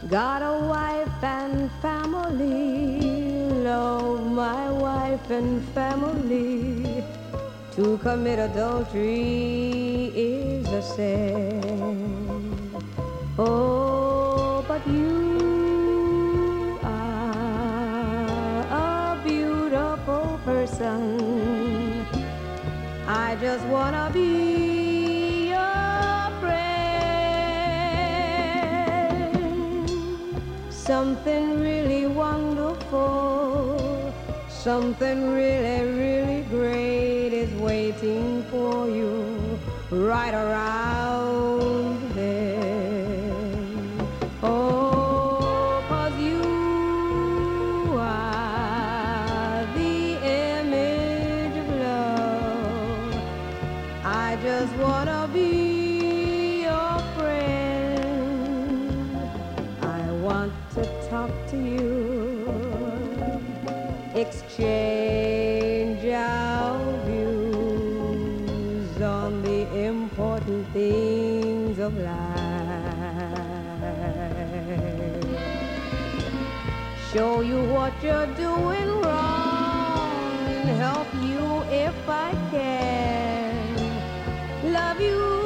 Got a wife and family, love my wife and family. To commit adultery is a sin. Oh, but you are a beautiful person. I just wanna be your friend. Something really wonderful, something really, really great is waiting for you right around the bend. Oh, 'cause you are the image of love. I just wanna be your friend. I want to talk to you, exchange our views on the important things of life. Show you what you're doing wrong and help you if I can. Love you